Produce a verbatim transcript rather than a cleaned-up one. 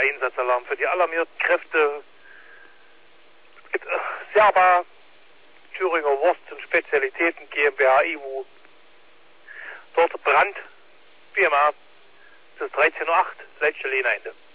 Einsatzalarm für die alarmierten Kräfte. Serba, Thüringer Wurst und Spezialitäten GmbH I W. Dort Brand, wie immer, es ist dreizehn Uhr acht, letzte Lehne Ende.